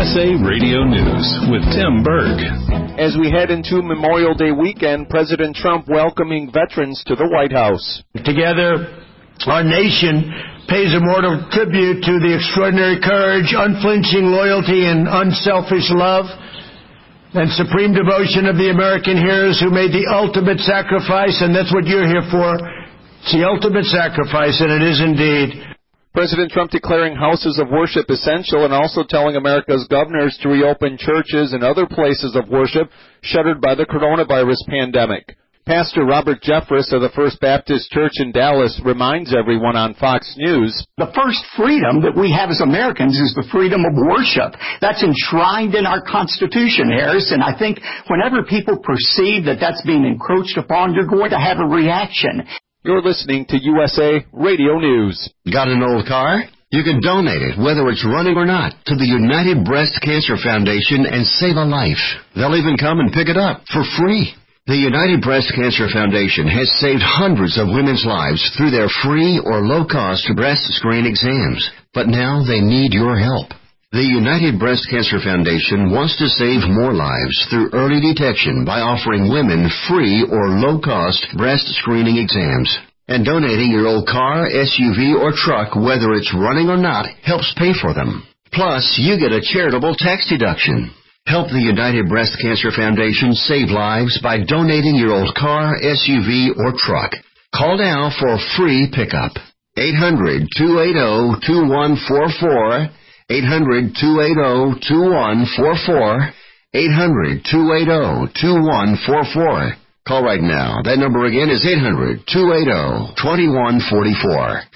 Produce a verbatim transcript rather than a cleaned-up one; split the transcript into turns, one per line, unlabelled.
S A Radio News with Tim Berg.
As we head into Memorial Day weekend, President Trump welcoming veterans to the White House.
Together, our nation pays immortal tribute to the extraordinary courage, unflinching loyalty, and unselfish love and supreme devotion of the American heroes who made the ultimate sacrifice, and that's what you're here for. It's the ultimate sacrifice, and it is indeed.
President Trump declaring houses of worship essential and also telling America's governors to reopen churches and other places of worship shuttered by the coronavirus pandemic. Pastor Robert Jeffress of the First Baptist Church in Dallas reminds everyone on Fox News,
the first freedom that we have as Americans is the freedom of worship. That's enshrined in our Constitution, Harris, and I think whenever people perceive that that's being encroached upon, you're going to have a reaction.
You're listening to U S A Radio News.
Got an old car? You can donate it, whether it's running or not, to the United Breast Cancer Foundation and save a life. They'll even come and pick it up for free. The United Breast Cancer Foundation has saved hundreds of women's lives through their free or low-cost breast screen exams. But now they need your help. The United Breast Cancer Foundation wants to save more lives through early detection by offering women free or low-cost breast screening exams. And donating your old car, S U V, or truck, whether it's running or not, helps pay for them. Plus, you get a charitable tax deduction. Help the United Breast Cancer Foundation save lives by donating your old car, S U V, or truck. Call now for a free pickup. eight hundred, two eight zero, two one four four. eight hundred, two eight zero, two one four four. eight hundred, two eight zero, two one four four. Call right now. That number again is eight hundred, two eight zero, two one four four.